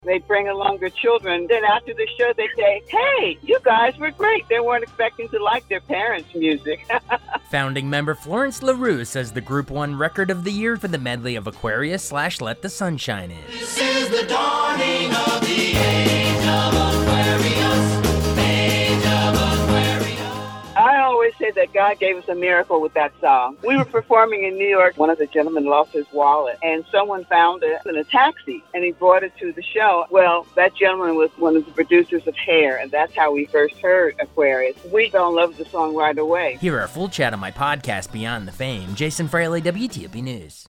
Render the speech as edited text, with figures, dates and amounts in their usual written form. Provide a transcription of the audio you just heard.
They bring along their children. Then after the show, they say, hey, you guys were great. They weren't expecting to like their parents' music. Founding member Florence LaRue says the group won Record of the Year for the medley of Aquarius / Let the Sun Shine In. This is the dawning of the age of Aquarius. Age of Aquarius. I always say that God gave us a miracle with that song. We were performing in New York. One of the gentlemen lost his wallet, and someone found it in a taxi, and he brought it to the show. Well, that gentleman was one of the producers of Hair, and that's how we first heard Aquarius. We fell in love with the song right away. Hear our full chat on my podcast, Beyond the Fame. Jason Fraley, WTOP News.